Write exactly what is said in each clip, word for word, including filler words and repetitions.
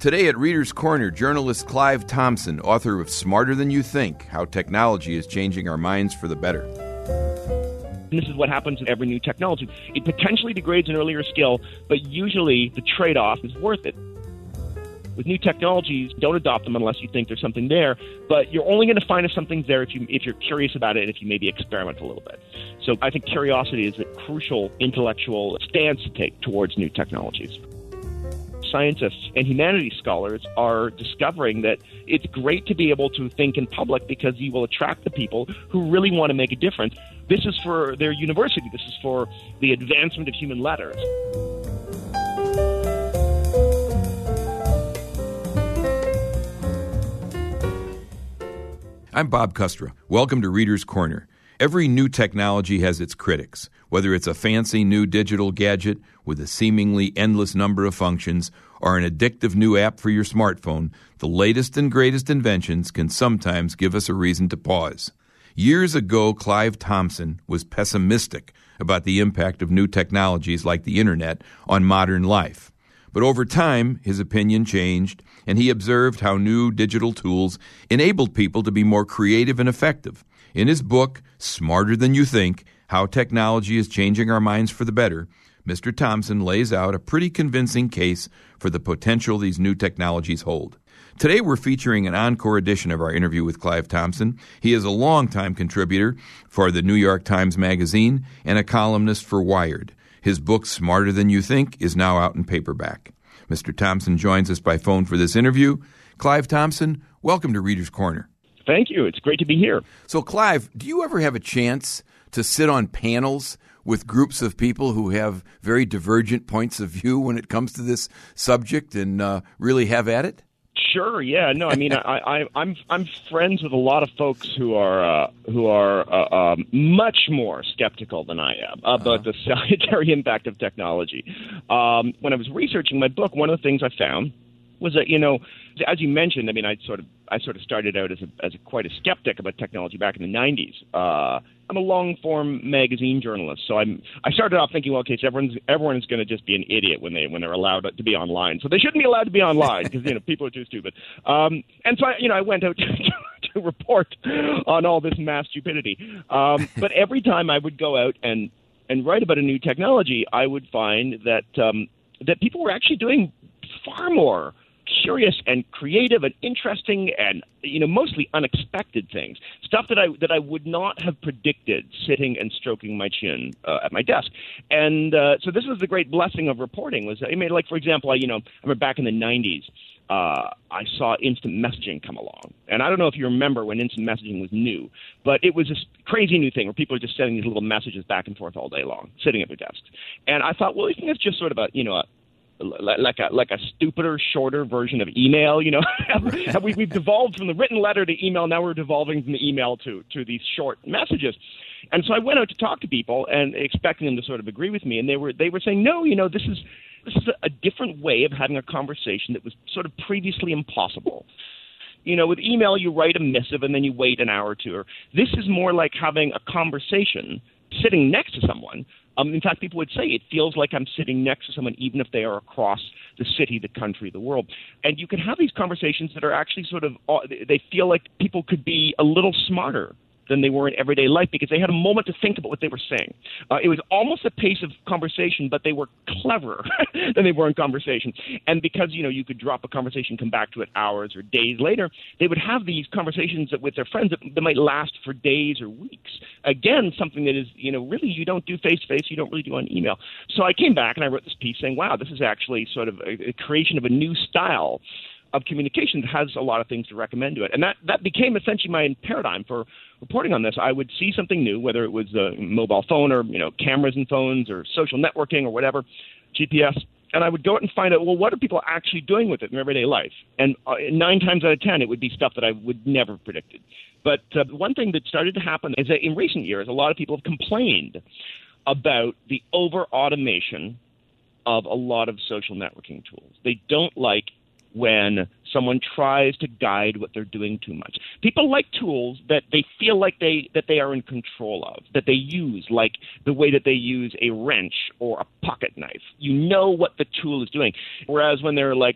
Today at Reader's Corner, journalist Clive Thompson, author of Smarter Than You Think, How Technology is Changing Our Minds for the Better. This is what happens with every new technology. It potentially degrades an earlier skill, but usually the trade-off is worth it. With new technologies, don't adopt them unless you think there's something there, but you're only going to find if something's there if, you, if you're curious about it and if you maybe experiment a little bit. So I think curiosity is a crucial intellectual stance to take towards new technologies. Scientists and humanities scholars are discovering that it's great to be able to think in public because you will attract the people who really want to make a difference. This is for their university. This is for the advancement of human letters. I'm Bob Kustra. Welcome to Reader's Corner. Every new technology has its critics, whether it's a fancy new digital gadget with a seemingly endless number of functions or an addictive new app for your smartphone. The latest and greatest inventions can sometimes give us a reason to pause. Years ago, Clive Thompson was pessimistic about the impact of new technologies like the internet on modern life. But over time, his opinion changed, and he observed how new digital tools enabled people to be more creative and effective. In his book, Smarter Than You Think, How Technology is Changing Our Minds for the Better, Mister Thompson lays out a pretty convincing case for the potential these new technologies hold. Today we're featuring an encore edition of our interview with Clive Thompson. He is a longtime contributor for the New York Times Magazine and a columnist for Wired. His book, Smarter Than You Think, is now out in paperback. Mister Thompson joins us by phone for this interview. Clive Thompson, welcome to Reader's Corner. Thank you. It's great to be here. So, Clive, do you ever have a chance to sit on panels with groups of people who have very divergent points of view when it comes to this subject and uh, really have at it? Sure. Yeah. No. I mean, I, I, I'm I'm friends with a lot of folks who are uh, who are uh, um, much more skeptical than I am about uh-huh. the salutary impact of technology. Um, when I was researching my book, one of the things I found was that, you know, as you mentioned, I mean, I sort of I sort of started out as a, as a, quite a skeptic about technology back in the nineties. Uh, I'm a long-form magazine journalist, so I'm. I started off thinking, well, okay, so everyone's everyone is going to just be an idiot when they when they're allowed to be online. So they shouldn't be allowed to be online because you know people are too stupid. Um, and so I, you know, I went out to, to report on all this mass stupidity. Um, but every time I would go out and and write about a new technology, I would find that um, that people were actually doing far more curious and creative and interesting and, you know, mostly unexpected things, stuff that I that I would not have predicted sitting and stroking my chin uh, at my desk. And uh, so this was the great blessing of reporting. Was I mean, like, for example, I, you know, I remember back in the nineties, uh, I saw instant messaging come along. And I don't know if you remember when instant messaging was new, but it was this crazy new thing where people are just sending these little messages back and forth all day long, sitting at their desks. And I thought, well, isn't this just sort of a, you know, a like a like a stupider, shorter version of email, you know? we, we've devolved from the written letter to email. Now we're devolving from the email to, to these short messages. And so I went out to talk to people and expecting them to sort of agree with me. And they were they were saying, no, you know, this is this is a, a different way of having a conversation that was sort of previously impossible. You know, with email, you write a missive and then you wait an hour or two. Or this is more like having a conversation sitting next to someone. Um, in fact, people would say it feels like I'm sitting next to someone, even if they are across the city, the country, the world. And you can have these conversations that are actually sort of, uh, they feel like people could be a little smarter than they were in everyday life because they had a moment to think about what they were saying. Uh, it was almost a pace of conversation, but they were cleverer than they were in conversation. And because, you know, you could drop a conversation, come back to it hours or days later, they would have these conversations that, with their friends that, that might last for days or weeks. Again, something that is, you know, really you don't do face-to-face, you don't really do on email. So I came back and I wrote this piece saying, wow, this is actually sort of a, a creation of a new style of communication that has a lot of things to recommend to it. And that, that became essentially my paradigm for reporting on this. I would see something new, whether it was a mobile phone or, you know, cameras and phones or social networking or whatever, G P S, and I would go out and find out, well, what are people actually doing with it in their everyday life? And uh, nine times out of ten, it would be stuff that I would never have predicted. But uh, one thing that started to happen is that in recent years, a lot of people have complained about the over-automation of a lot of social networking tools. They don't like when someone tries to guide what they're doing too much. People like tools that they feel like they that they are in control of, that they use, like the way that they use a wrench or a pocket knife. You know what the tool is doing. Whereas when they're like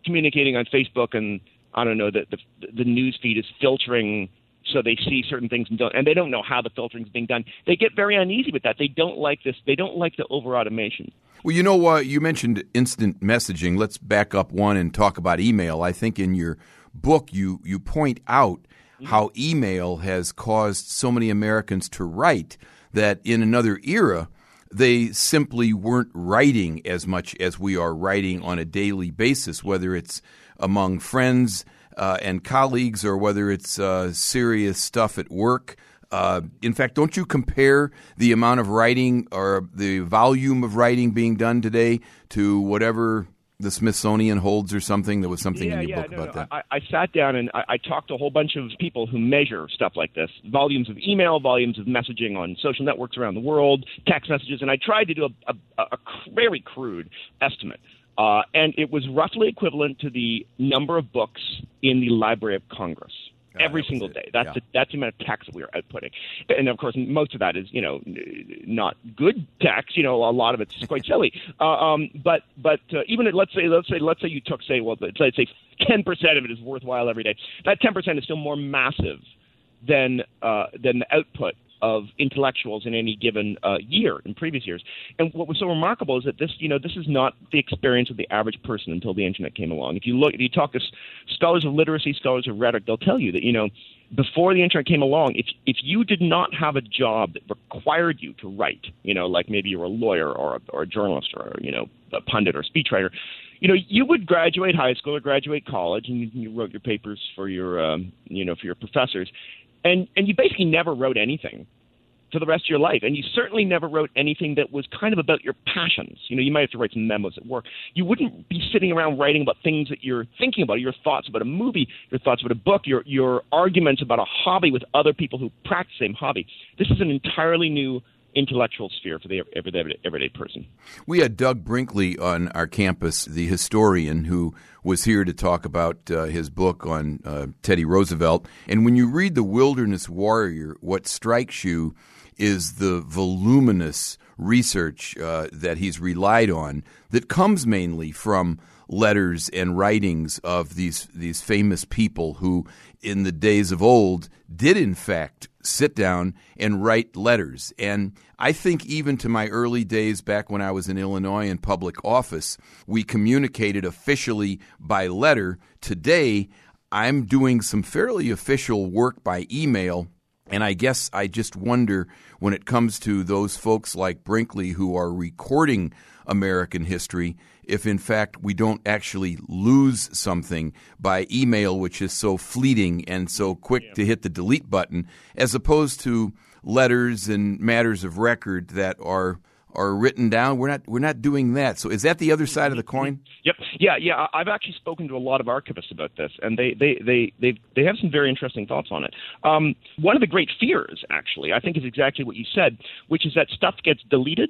communicating on Facebook, and I don't know, the, the, the news feed is filtering so they see certain things and don't, and they don't know how the filtering is being done. They get very uneasy with that. They don't like this. They don't like the over-automation. Well, you know, uh, you mentioned instant messaging. Let's back up one and talk about email. I think in your book you, you point out mm-hmm. how email has caused so many Americans to write that in another era, they simply weren't writing as much as we are writing on a daily basis, whether it's among friends uh, and colleagues or whether it's uh, serious stuff at work. Uh, in fact, don't you compare the amount of writing or the volume of writing being done today to whatever the Smithsonian holds or something? There was something yeah, in your yeah, book no, about no. that. I, I sat down and I, I talked to a whole bunch of people who measure stuff like this, volumes of email, volumes of messaging on social networks around the world, text messages, and I tried to do a, a, a very crude estimate. Uh, and it was roughly equivalent to the number of books in the Library of Congress. Oh, every that single it. day. That's yeah. the, that's the amount of text that we are outputting. And, of course, most of that is, you know, not good text. You know, a lot of it's quite silly. Uh, um, but but uh, even at, let's say let's say let's say you took say well let's say ten percent of it is worthwhile every day. That ten percent is still more massive than uh, than the output of intellectuals in any given uh, year in previous years. And what was so remarkable is that this, you know, this is not the experience of the average person until the internet came along. If you look, if you talk to scholars of literacy, scholars of rhetoric, they'll tell you that, you know, before the internet came along, if if you did not have a job that required you to write, you know, like maybe you were a lawyer or a, or a journalist or, you know, a pundit or speechwriter, you know, you would graduate high school or graduate college and you, you wrote your papers for your, um, you know, for your professors. And and you basically never wrote anything for the rest of your life. And you certainly never wrote anything that was kind of about your passions. You know, you might have to write some memos at work. You wouldn't be sitting around writing about things that you're thinking about, your thoughts about a movie, your thoughts about a book, your your arguments about a hobby with other people who practice the same hobby. This is an entirely new intellectual sphere for the everyday, everyday person. We had Doug Brinkley on our campus, the historian, who was here to talk about uh, his book on uh, Teddy Roosevelt. And when you read The Wilderness Warrior, what strikes you is the voluminous research uh, that he's relied on that comes mainly from letters and writings of these these famous people who, in the days of old, did in fact sit down and write letters. And I think even to my early days back when I was in Illinois in public office, we communicated officially by letter. Today, I'm doing some fairly official work by email. And I guess I just wonder when it comes to those folks like Brinkley who are recording American history, if in fact we don't actually lose something by email, which is so fleeting and so quick yeah. to hit the delete button, as opposed to letters and matters of record that are are written down. We're not we're not doing that. So is that the other side of the coin? Yep. Yeah, yeah. I've actually spoken to a lot of archivists about this, and they they they they, they have some very interesting thoughts on it. Um, one of the great fears, actually, I think is exactly what you said, which is that stuff gets deleted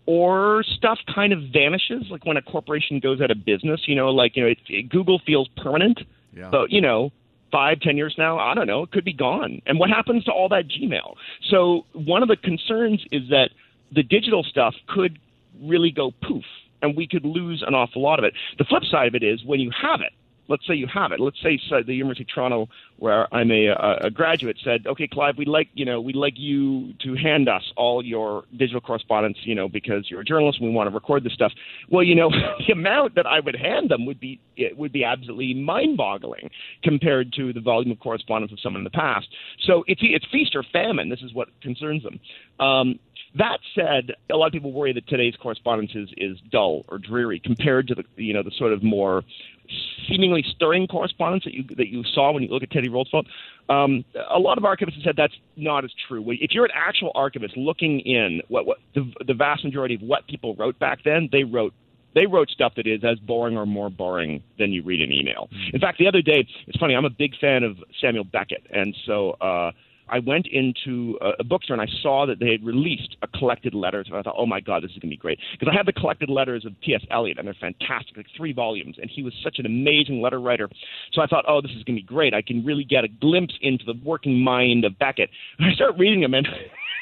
or stuff kind of vanishes, like when a corporation goes out of business. You know, like you know, it, it, Google feels permanent, yeah. but you know. Five, ten years now, I don't know, it could be gone. And what happens to all that Gmail? So one of the concerns is that the digital stuff could really go poof, and we could lose an awful lot of it. The flip side of it is when you have it, let's say you have it. Let's say so the University of Toronto, where I'm a, a graduate, said, "Okay, Clive, we'd like you know we'd like you to hand us all your digital correspondence, you know, because you're a journalist and we want to record this stuff." Well, you know, the amount that I would hand them would be it would be absolutely mind-boggling compared to the volume of correspondence of someone in the past. So it's it's feast or famine. This is what concerns them. Um, That said, a lot of people worry that today's correspondence is, is dull or dreary compared to the you know the sort of more seemingly stirring correspondence that you that you saw when you look at Teddy Roosevelt. Um, a lot of archivists have said that's not as true. If you're an actual archivist looking in what, what the, the vast majority of what people wrote back then, they wrote They wrote stuff that is as boring or more boring than you read in email. In fact, the other day, it's funny, I'm a big fan of Samuel Beckett, and so uh, I went into a, a bookstore and I saw that they had released a collected letters, and I thought, oh my God, this is going to be great. Because I had the collected letters of T S. Eliot, and they're fantastic, like three volumes, and he was such an amazing letter writer. So I thought, oh, this is going to be great. I can really get a glimpse into the working mind of Beckett. And I start reading them, and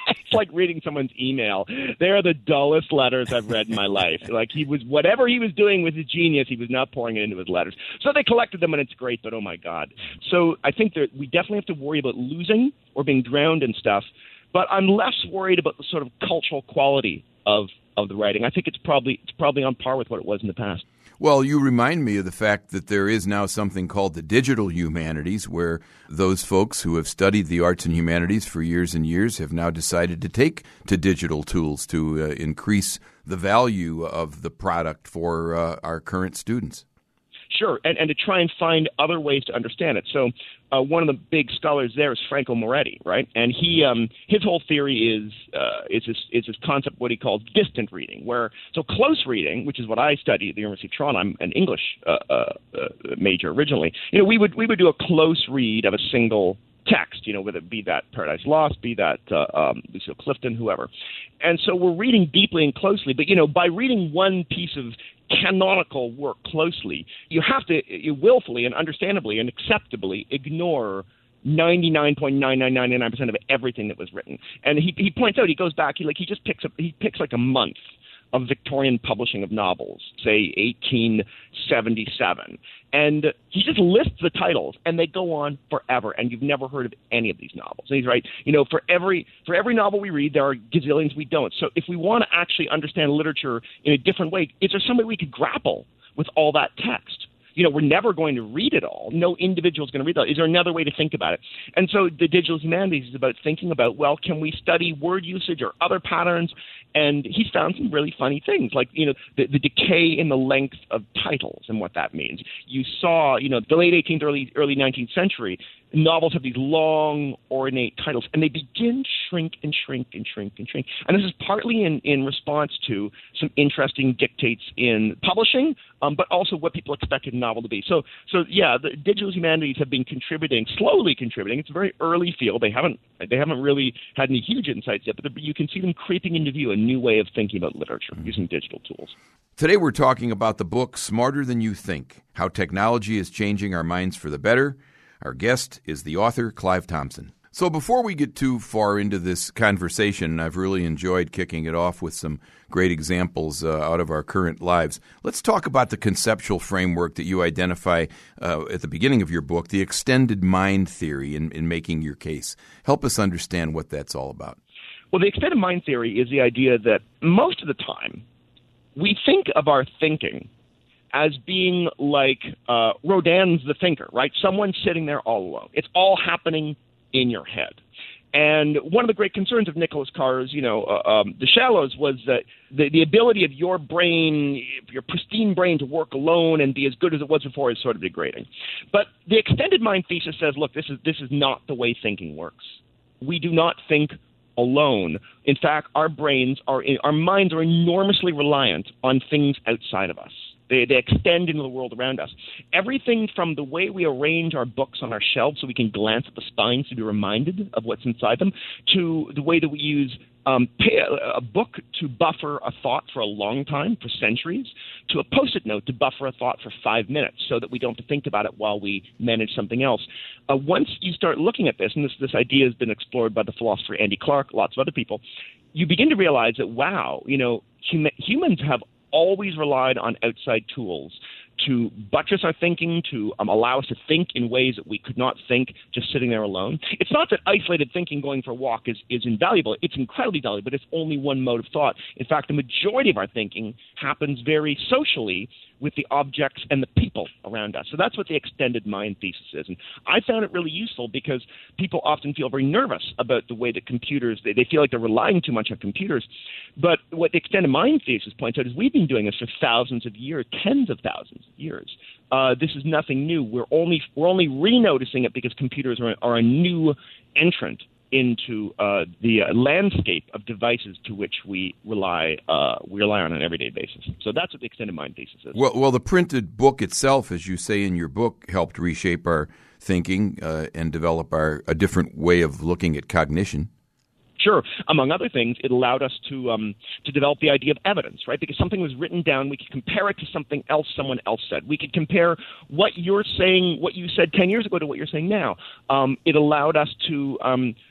It's like reading someone's email. They're the dullest letters I've read in my life. Like he was, whatever he was doing with his genius, he was not pouring it into his letters. So they collected them, and it's great, but oh my God. So I think that we definitely have to worry about losing or being drowned in stuff, but I'm less worried about the sort of cultural quality of, of the writing. I think it's probably it's probably on par with what it was in the past. Well, you remind me of the fact that there is now something called the digital humanities, where those folks who have studied the arts and humanities for years and years have now decided to take to digital tools to uh, increase the value of the product for uh, our current students. Sure, and, and to try and find other ways to understand it. So uh, one of the big scholars there is Franco Moretti, right? And he um, his whole theory is uh, is this is this concept what he calls distant reading, where so close reading, which is what I studied at the University of Toronto. I'm an English uh, uh, major originally. You know, we would we would do a close read of a single text, you know, whether it be that Paradise Lost, be that uh, um, Lucille Clifton, whoever. And so we're reading deeply and closely, but, you know, by reading one piece of canonical work closely, you have to you willfully and understandably and acceptably ignore ninety-nine point nine nine nine nine percent of everything that was written. And he he points out, he goes back, he like he just picks up, he picks like a month of Victorian publishing of novels, say eighteen seventy-seven. And he just lists the titles, and they go on forever, and you've never heard of any of these novels. And he's right, you know, for every for every novel we read, there are gazillions we don't. So if we want to actually understand literature in a different way, is there some way we could grapple with all that text? You know, we're never going to read it all. No individual is going to read it all. Is there another way to think about it? And so the digital humanities is about thinking about, well, can we study word usage or other patterns? And he's found some really funny things, like, you know, the, the decay in the length of titles and what that means. You saw, you know, the late eighteenth, early early nineteenth century, novels have these long, ornate titles, and they begin to shrink and shrink and shrink and shrink. And this is partly in, in response to some interesting dictates in publishing, um, but also what people expected a novel to be. So, so yeah, the digital humanities have been contributing, slowly contributing. It's a very early field. They haven't they haven't really had any huge insights yet, but you can see them creeping into view, a new way of thinking about literature using digital tools. Today we're talking about the book Smarter Than You Think, How Technology is Changing Our Minds for the Better. Our guest is the author, Clive Thompson. So before we get too far into this conversation, I've really enjoyed kicking it off with some great examples uh, out of our current lives. Let's talk about the conceptual framework that you identify uh, at the beginning of your book, the extended mind theory, in, in making your case. Help us understand what that's all about. Well, the extended mind theory is the idea that most of the time we think of our thinking as being like uh, Rodin's The Thinker, right? Someone sitting there all alone. It's all happening in your head. And one of the great concerns of Nicholas Carr's, you know, uh, um, The Shallows was that the, the ability of your brain, your pristine brain to work alone and be as good as it was before is sort of degrading. But the extended mind thesis says, look, this is this is not the way thinking works. We do not think alone. In fact, our brains are, our minds are enormously reliant on things outside of us. They, they extend into the world around us. Everything from the way we arrange our books on our shelves so we can glance at the spines to be reminded of what's inside them, to the way that we use um, pay a, a book to buffer a thought for a long time, for centuries, to a Post-it note to buffer a thought for five minutes so that we don't have to think about it while we manage something else. Uh, once you start looking at this, and this, this idea has been explored by the philosopher Andy Clark, lots of other people, you begin to realize that, wow, you know, hum- humans have always relied on outside tools to buttress our thinking, to um, allow us to think in ways that we could not think just sitting there alone. It's not that isolated thinking, going for a walk, is, is invaluable. It's incredibly valuable, but it's only one mode of thought. In fact, the majority of our thinking happens very socially with the objects and the people around us. So that's what the extended mind thesis is. And I found it really useful because people often feel very nervous about the way that computers, they, they feel like they're relying too much on computers. But what the extended mind thesis points out is we've been doing this for thousands of years, tens of thousands of years. Uh, this is nothing new. We're only we're only re-noticing it because computers are, are a new entrant into uh, the uh, landscape of devices to which we rely uh, we rely on an everyday basis. So that's what the extended mind thesis is. Well, well, the printed book itself, as you say in your book, helped reshape our thinking uh, and develop our a different way of looking at cognition. Sure. Among other things, it allowed us to um, to develop the idea of evidence, right? Because something was written down, we could compare it to something else someone else said. We could compare what you're saying, what you said ten years ago to what you're saying now. Um, it allowed us to um,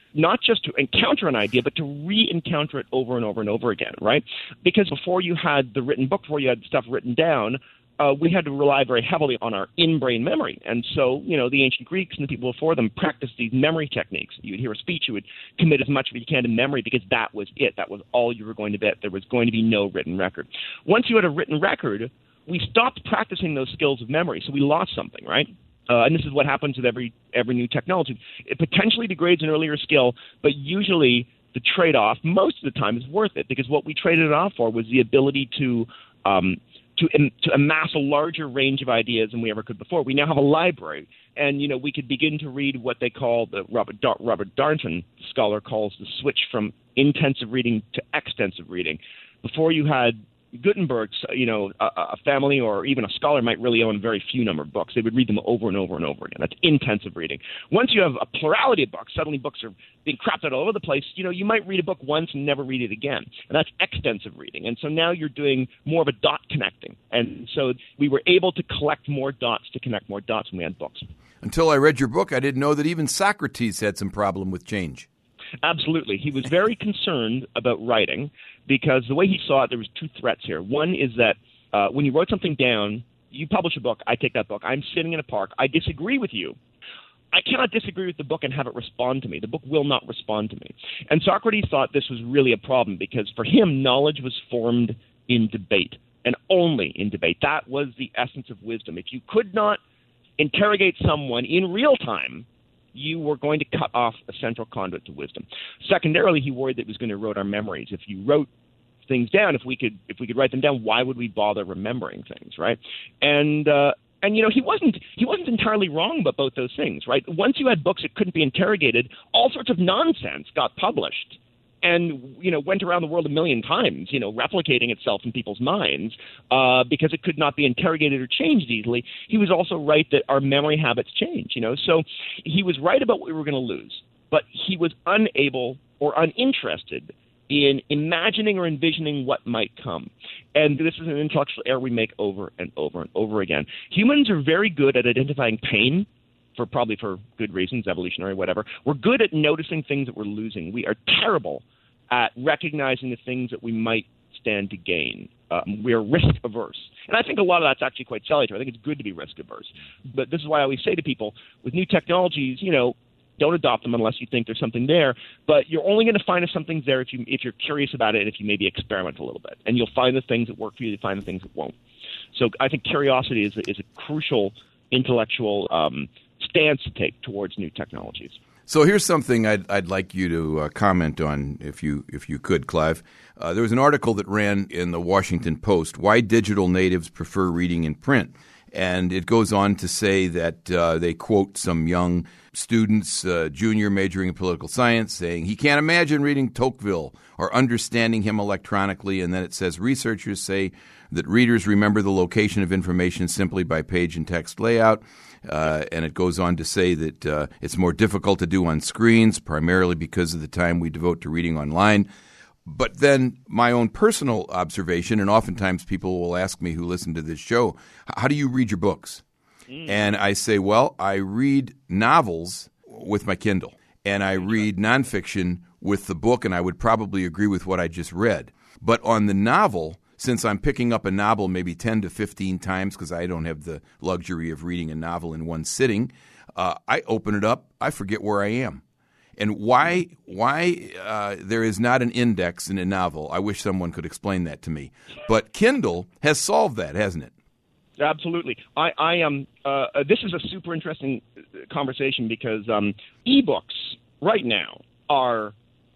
not just to encounter an idea, but to re-encounter it over and over and over again, right? Because before you had the written book, before you had stuff written down, uh, we had to rely very heavily on our in-brain memory. And so, you know, the ancient Greeks and the people before them practiced these memory techniques. You would hear a speech, you would commit as much of it you can to memory because that was it. That was all you were going to get. There was going to be no written record. Once you had a written record, we stopped practicing those skills of memory, so we lost something, right? Uh, and this is what happens with every every new technology. It potentially degrades an earlier skill, but usually the trade-off, most of the time, is worth it because what we traded it off for was the ability to um, to, im- to amass a larger range of ideas than we ever could before. We now have a library, and you know we could begin to read what they call the Robert Dar- Robert Darnton scholar calls the switch from intensive reading to extensive reading. Before you had Gutenberg's, you know, a, a family or even a scholar might really own very few number of books. They would read them over and over and over again. That's intensive reading. Once you have a plurality of books, suddenly books are being crapped out all over the place. You know, you might read a book once and never read it again. And that's extensive reading. And so now you're doing more of a dot connecting. And so we were able to collect more dots to connect more dots when we had books. Until I read your book, I didn't know that even Socrates had some problem with change. Absolutely. He was very concerned about writing because the way he saw it, there was two threats here. One is that uh, when you wrote something down, you publish a book, I take that book, I'm sitting in a park, I disagree with you. I cannot disagree with the book and have it respond to me. The book will not respond to me. And Socrates thought this was really a problem because for him, knowledge was formed in debate and only in debate. That was the essence of wisdom. If you could not interrogate someone in real time, you were going to cut off a central conduit to wisdom. Secondarily, he worried that it was going to erode our memories. If you wrote things down, if we could if we could write them down, why would we bother remembering things, right? And uh, and you know he wasn't he wasn't entirely wrong about both those things, right? Once you had books that couldn't be interrogated, all sorts of nonsense got published. And, you know, went around the world a million times, you know, replicating itself in people's minds uh, because it could not be interrogated or changed easily. He was also right that our memory habits change, you know. So he was right about what we were going to lose, but he was unable or uninterested in imagining or envisioning what might come. And this is an intellectual error we make over and over and over again. Humans are very good at identifying pain, for probably for good reasons, evolutionary, whatever. We're good at noticing things that we're losing. We are terrible at recognizing the things that we might stand to gain. Um, we're risk-averse. And I think a lot of that's actually quite salutary. I think it's good to be risk-averse. But this is why I always say to people, with new technologies, you know, don't adopt them unless you think there's something there. But you're only going to find if something's there if, you, if you're curious about it and if you maybe experiment a little bit. And you'll find the things that work for you, you'll find the things that won't. So I think curiosity is a, is a crucial intellectual um stance to take towards new technologies. So here's something I'd, I'd like you to uh, comment on, if you if you could, Clive. Uh, there was an article that ran in the Washington Post, Why Digital Natives Prefer Reading in Print. And it goes on to say that uh, they quote some young students, uh, junior majoring in political science, saying he can't imagine reading Tocqueville or understanding him electronically. And then it says researchers say that readers remember the location of information simply by page and text layout. Uh, and it goes on to say that uh, it's more difficult to do on screens, primarily because of the time we devote to reading online. But then my own personal observation, and oftentimes people will ask me who listen to this show, how do you read your books? Mm. And I say, well, I read novels with my Kindle, and I read nonfiction with the book, and I would probably agree with what I just read. But on the novel, since I'm picking up a novel maybe ten to fifteen times because I don't have the luxury of reading a novel in one sitting, uh, I open it up, I forget where I am. And why why uh, there is not an index in a novel, I wish someone could explain that to me. But Kindle has solved that, hasn't it? Absolutely. I, I am. Uh, this is a super interesting conversation because um, ebooks right now are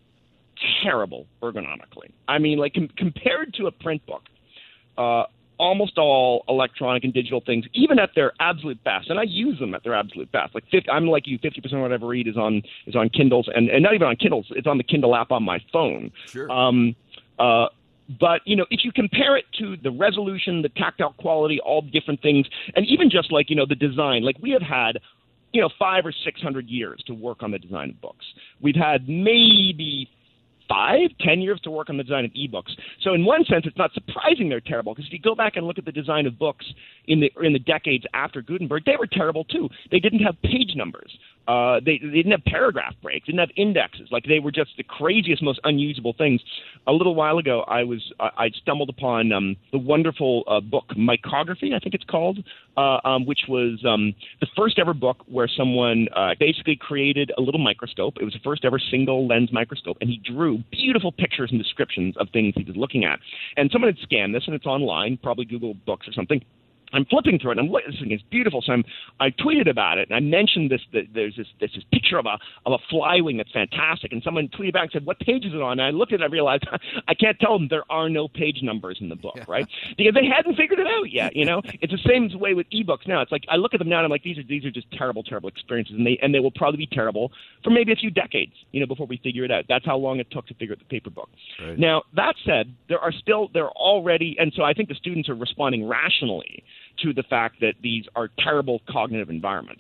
terrible ergonomically. I mean, like com- compared to a print book, uh, almost all electronic and digital things, even at their absolute best, and I use them at their absolute best. Like fifty, I'm like you, fifty percent of what I ever read is on is on Kindles, and, and not even on Kindles. It's on the Kindle app on my phone. Sure. Um, uh, but you know, if you compare it to the resolution, the tactile quality, all the different things, and even just like you know the design, like we have had, you know, five or six hundred years to work on the design of books. We've had maybe five, ten years to work on the design of ebooks. So in one sense, it's not surprising they're terrible, because if you go back and look at the design of books in the in the decades after Gutenberg, they were terrible too. They didn't have page numbers. Uh, they, they didn't have paragraph breaks, didn't have indexes. Like, they were just the craziest, most unusable things. A little while ago, I was I, I stumbled upon um, the wonderful uh, book Micrography, I think it's called, uh, um, which was um, the first ever book where someone uh, basically created a little microscope. It was the first ever single lens microscope, and he drew beautiful pictures and descriptions of things he was looking at. And someone had scanned this, and it's online, probably Google Books or something. I'm flipping through it, and I'm looking, this thing is beautiful. So I'm, I tweeted about it, and I mentioned this. That there's this, this this picture of a of a fly wing that's fantastic, and someone tweeted back and said, "What page is it on?" And I looked at it, and I realized I can't tell them there are no page numbers in the book, yeah. right? Because they hadn't figured it out yet. You know, it's the same way with ebooks now. It's like I look at them now, and I'm like, these are these are just terrible, terrible experiences, and they and they will probably be terrible for maybe a few decades, you know, before we figure it out. That's how long it took to figure out the paper book. Right. Now, that said, there are still there are already, and so I think the students are responding rationally to the fact that these are terrible cognitive environments.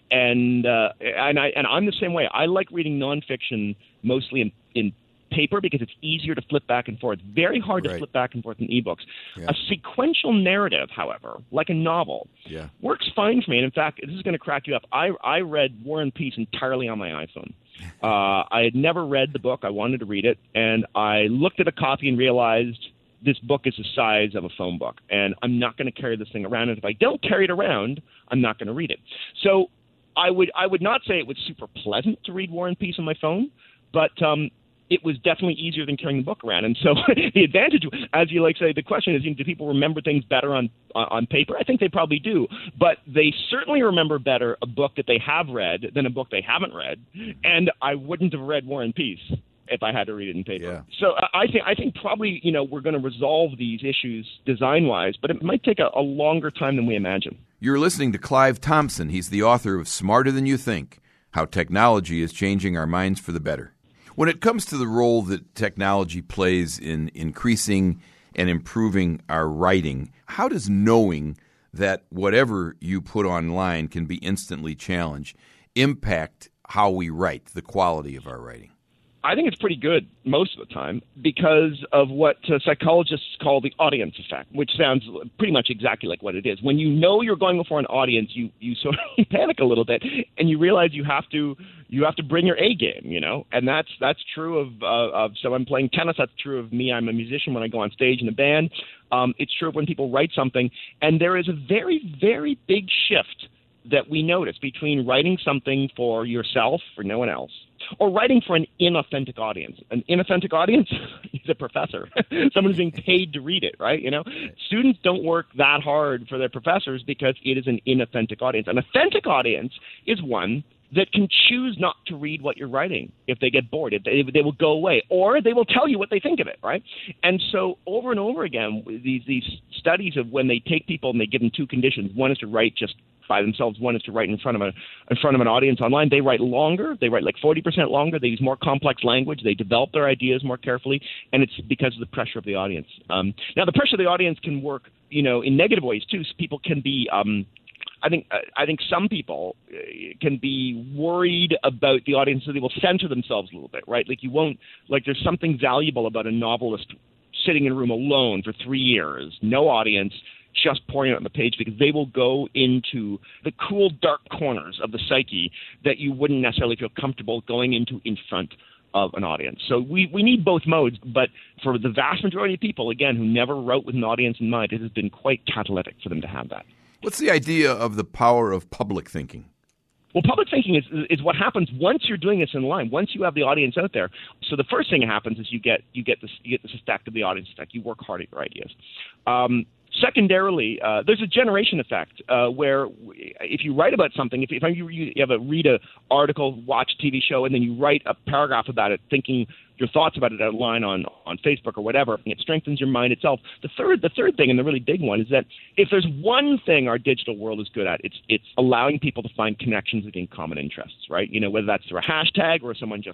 And uh, and I and I'm the same way. I like reading nonfiction mostly in, in paper because it's easier to flip back and forth. Very hard right. to flip back and forth in ebooks. Yeah. A sequential narrative, however, like a novel, yeah. works fine for me. And in fact, this is going to crack you up. I I read War and Peace entirely on my iPhone. Uh, I had never read the book. I wanted to read it, and I looked at a copy and realized this book is the size of a phone book, and I'm not going to carry this thing around. And if I don't carry it around, I'm not going to read it. So I would I would not say it was super pleasant to read War and Peace on my phone, but um, it was definitely easier than carrying the book around. And so the advantage, as you like say, the question is, you know, do people remember things better on on paper? I think they probably do, but they certainly remember better a book that they have read than a book they haven't read. And I wouldn't have read War and Peace if I had to read it in paper. Yeah. So I think I think probably, you know, we're going to resolve these issues design-wise, but it might take a, a longer time than we imagine. You're listening to Clive Thompson. He's the author of Smarter Than You Think, How Technology is Changing Our Minds for the Better. When it comes to the role that technology plays in increasing and improving our writing, how does knowing that whatever you put online can be instantly challenged impact how we write, the quality of our writing? I think it's pretty good most of the time because of what uh, psychologists call the audience effect, which sounds pretty much exactly like what it is. When you know you're going before an audience, you, you sort of panic a little bit, and you realize you have to you have to bring your A game, you know, and that's that's true of uh, of someone playing tennis. That's true of me. I'm a musician when I go on stage in a band. Um, it's true of when people write something, and there is a very very big shift that we notice between writing something for yourself, for no one else, or writing for an inauthentic audience. An inauthentic audience is a professor. Someone who's being paid to read it, right? You know, students don't work that hard for their professors because it is an inauthentic audience. An authentic audience is one that can choose not to read what you're writing if they get bored. If they, they will go away, or they will tell you what they think of it, right? And so over and over again, these these studies of when they take people and they give them two conditions. One is to write just by themselves. One is to write in front of a in front of an audience online. They write longer. They write like forty percent longer. They use more complex language. They develop their ideas more carefully, and it's because of the pressure of the audience. Um, now, the pressure of the audience can work, you know, in negative ways too. So people can be. Um, I think uh, I think some people uh, can be worried about the audience, so they will censor themselves a little bit, right? Like you won't like. There's something valuable about a novelist sitting in a room alone for three years, no audience, just pouring out on the page, because they will go into the cool, dark corners of the psyche that you wouldn't necessarily feel comfortable going into in front of an audience. So we, we need both modes, but for the vast majority of people, again, who never wrote with an audience in mind, it has been quite catalytic for them to have that. What's the idea of the power of public thinking? Well, public thinking is is what happens once you're doing this in line. Once you have the audience out there. So the first thing that happens is you get you get this you get this effect of the audience effect. You work hard at your ideas. Um, Secondarily, uh, there's a generation effect uh, where if you write about something, if, if you, you have a read an article, watch a T V show, and then you write a paragraph about it, thinking your thoughts about it outline on, on Facebook or whatever, it strengthens your mind itself. The third the third thing, and the really big one, is that if there's one thing our digital world is good at, it's it's allowing people to find connections between common interests, right? You know, whether that's through a hashtag or someone just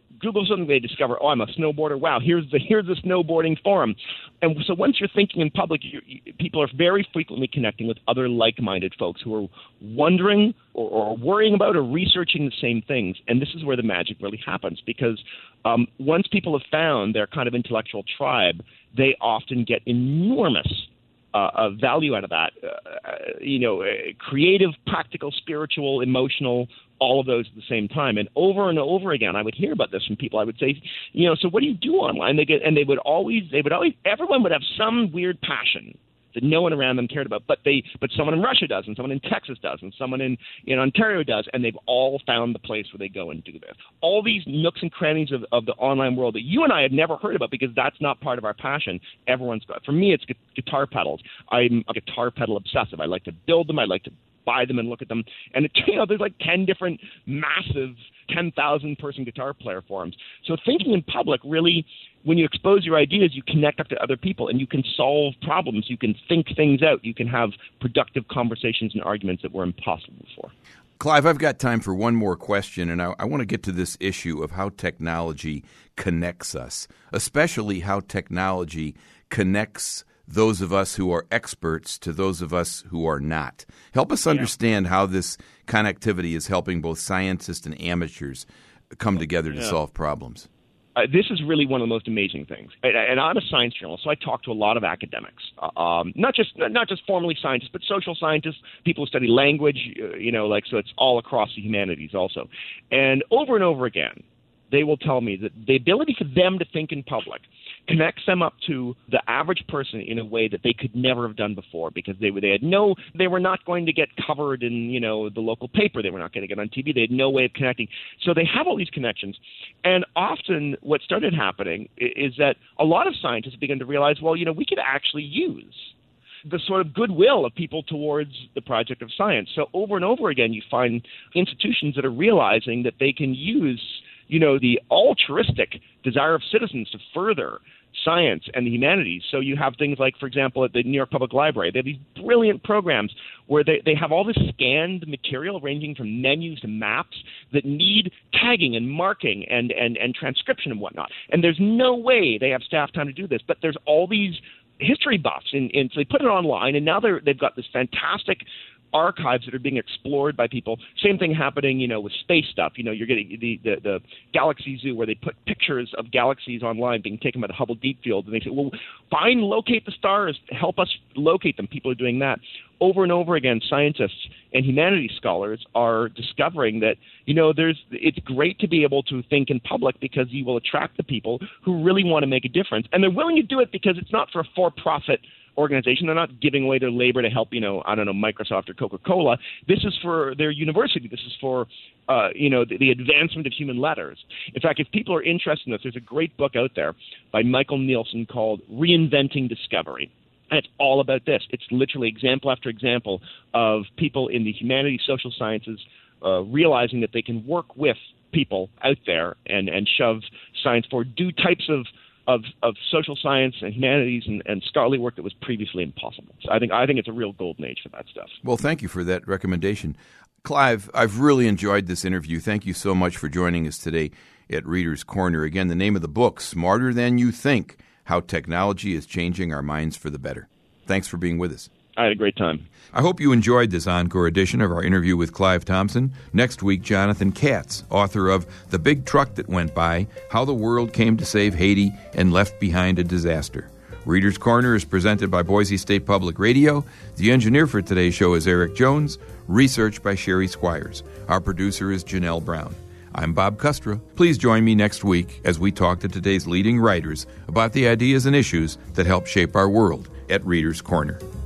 Google something, they discover, oh, I'm a snowboarder. Wow, here's the here's the snowboarding forum. And so once you're thinking in public, you, you, people are very frequently connecting with other like-minded folks who are wondering or, or worrying about or researching the same things. And this is where the magic really happens, because um, once people have found their kind of intellectual tribe, they often get enormous Uh, uh, value out of that, uh, you know, uh, creative, practical, spiritual, emotional, all of those at the same time. And over and over again, I would hear about this from people. I would say, you know, so what do you do online? They get, and they would always, they would always, everyone would have some weird passion that no one around them cared about, but they, but someone in Russia does, and someone in Texas does, and someone in, in Ontario does, and they've all found the place where they go and do this. All these nooks and crannies of, of the online world that you and I had never heard about because that's not part of our passion. Everyone's got. For me, it's gu- guitar pedals. I'm a guitar pedal obsessive. I like to build them. I like to buy them and look at them. And it, you know, there's like ten different massive ten thousand person guitar player forums. So thinking in public really, when you expose your ideas, you connect up to other people and you can solve problems. You can think things out. You can have productive conversations and arguments that were impossible before. Clive, I've got time for one more question, and I, I want to get to this issue of how technology connects us, especially how technology connects those of us who are experts to those of us who are not. Help us understand yeah. how this connectivity is helping both scientists and amateurs come together to yeah. solve problems. Uh, this is really one of the most amazing things. And, and I'm a science journalist, so I talk to a lot of academics, uh, um, not just not just formally scientists, but social scientists, people who study language, uh, you know, like so it's all across the humanities also. And over and over again, they will tell me that the ability for them to think in public connects them up to the average person in a way that they could never have done before, because they they had no they were not going to get covered in, you know, the local paper. They were not going to get on T V. They had no way of connecting. So they have all these connections. And often what started happening is that a lot of scientists began to realize, well, you know, we could actually use the sort of goodwill of people towards the project of science. So over and over again, you find institutions that are realizing that they can use, you know, the altruistic desire of citizens to further science and the humanities. So you have things like, for example, at the New York Public Library, they have these brilliant programs where they, they have all this scanned material ranging from menus to maps that need tagging and marking and, and, and transcription and whatnot. And there's no way they have staff time to do this, but there's all these history buffs, and, and so they put it online, and now they're, they've got this fantastic archives that are being explored by people. Same thing happening, you know, with space stuff. You know, you're getting the, the, the Galaxy Zoo where they put pictures of galaxies online being taken by the Hubble Deep Field, and they say, well, find, locate the stars, help us locate them. People are doing that. Over and over again, scientists and humanities scholars are discovering that, you know, there's it's great to be able to think in public because you will attract the people who really want to make a difference. And they're willing to do it because it's not for a for-profit organization. They're not giving away their labor to help, you know, I don't know, Microsoft or Coca-Cola. This is for their university. This is for, uh, you know, the, the advancement of human letters. In fact, if people are interested in this, there's a great book out there by Michael Nielsen called Reinventing Discovery. And it's all about this. It's literally example after example of people in the humanities, social sciences, uh, realizing that they can work with people out there and, and shove science forward, do types of Of, of social science and humanities and, and scholarly work that was previously impossible. So I think I think it's a real golden age for that stuff. Well, thank you for that recommendation. Clive, I've really enjoyed this interview. Thank you so much for joining us today at Reader's Corner. Again, the name of the book, Smarter Than You Think, How Technology is Changing Our Minds for the Better. Thanks for being with us. I had a great time. I hope you enjoyed this encore edition of our interview with Clive Thompson. Next week, Jonathan Katz, author of The Big Truck That Went By, How the World Came to Save Haiti and Left Behind a Disaster. Reader's Corner is presented by Boise State Public Radio. The engineer for today's show is Eric Jones. Research by Sherry Squires. Our producer is Janelle Brown. I'm Bob Custra. Please join me next week as we talk to today's leading writers about the ideas and issues that help shape our world at Reader's Corner.